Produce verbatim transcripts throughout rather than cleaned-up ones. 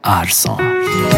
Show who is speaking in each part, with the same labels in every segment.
Speaker 1: ارسان.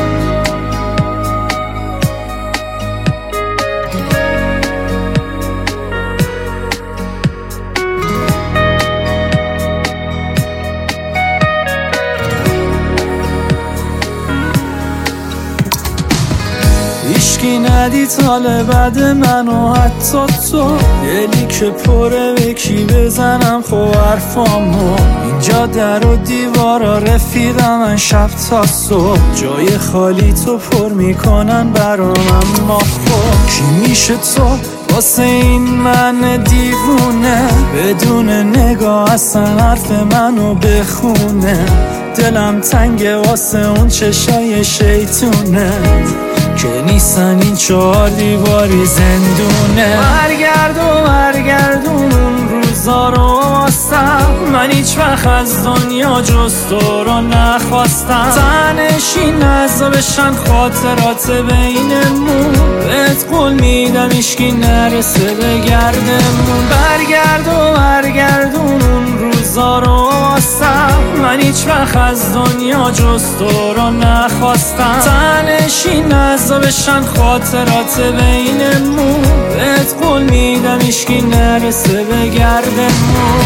Speaker 2: هیشکی ندید حال بد منو حتی تو، دلی که پره به کی بزنم خو حرفامو. اینجا در و دیوارا رفیقم من شب تا صبح، جای خالی تو پر میکنن برام اما خب کی میشه تو واسه این من دیوونه، بدون نگاه اصلا حرف منو بخونه. دلم تنگه واسه اون چشای شیطونه که نیستن این چهار دیواری زندونه. برگرد و برگردون اون روزا رو واسم، من هیچ وقت از دنیا جز تو رو نخواستم. تنشین نزا بشن خاطرات بینمون، بهت قول میدم هیچکی نرسه به گردمون. برگرد و برگردون اون روزا رو واسم، من هیچ وقت از دنیا جز تو رو نخواستم. تنشین نزا بشن خاطرات بینمون، بهت قول میدم هیچکی نرسه به گردمون.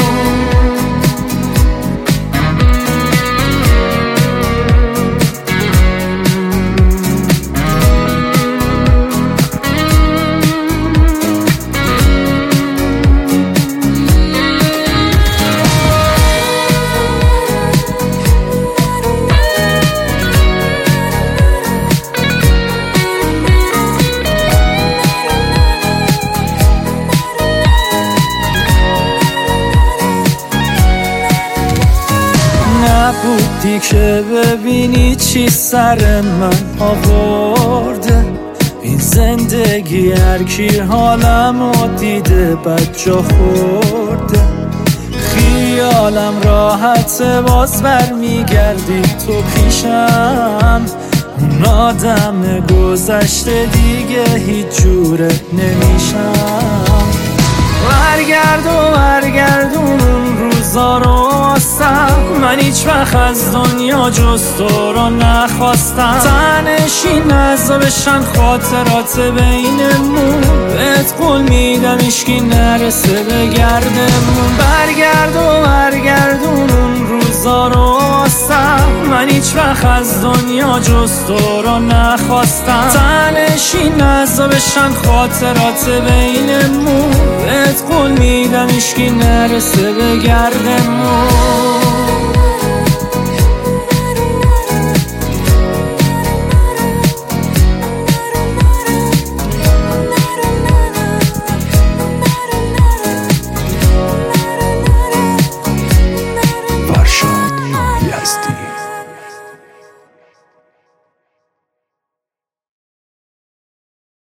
Speaker 2: نبودی که ببینی چی سر من آورده، این زندگی هر کی حالمو دیده بد جا خورده. خیالم راحته باز برمیگردی تو پیشم، اون آدم گذشته دیگه هیچ جوره نمیشم. برگرد و برگردون اون روزا رو واسم، من هیچ وقت از دنیا جز تو رو نخواستم. تنشین نزا بشن خاطرات بینمون، بهت قول میدم هیچکی نرسه به گردمون. برگرد و برگردون اون روزا رو واسم، من هیچ وقت از دنیا جز تو رو نخواستم. تنشین نزا بشن خاطرات بینمون، بهت قول میدم هیچکی نرسه به گردمون.